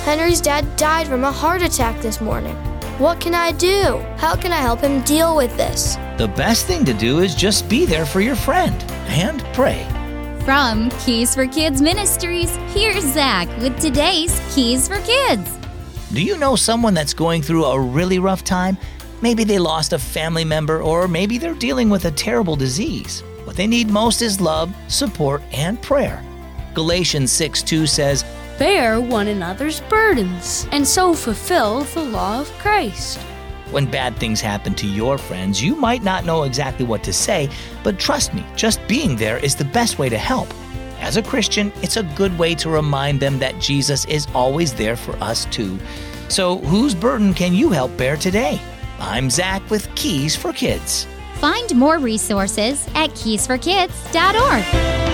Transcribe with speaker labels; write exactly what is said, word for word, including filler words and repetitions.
Speaker 1: Henry's dad died from a heart attack this morning. What can I do? How can I help him deal with this?
Speaker 2: The best thing to do is just be there for your friend and pray.
Speaker 3: From Keys for Kids Ministries, here's Zach with today's Keys for Kids.
Speaker 2: Do you know someone that's going through a really rough time? Maybe they lost a family member, or maybe they're dealing with a terrible disease. What they need most is love, support, and prayer. Galatians six two says,
Speaker 4: "Bear one another's burdens, and so fulfill the law of Christ."
Speaker 2: When bad things happen to your friends, you might not know exactly what to say, but trust me, just being there is the best way to help. As a Christian, it's a good way to remind them that Jesus is always there for us too. So whose burden can you help bear today? I'm Zach with Keys for Kids.
Speaker 3: Find more resources at keys for kids dot org.